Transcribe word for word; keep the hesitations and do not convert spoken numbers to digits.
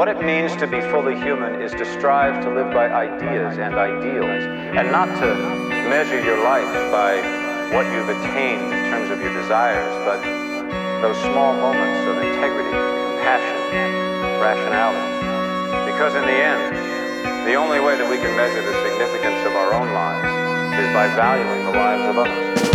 What it means to be fully human is to strive to live by ideas and ideals, and not to measure your life by what you've attained in terms of your desires, but those small moments of integrity, compassion, rationality. Because in the end, the only way that we can measure the significance of our own lives is by valuing the lives of others.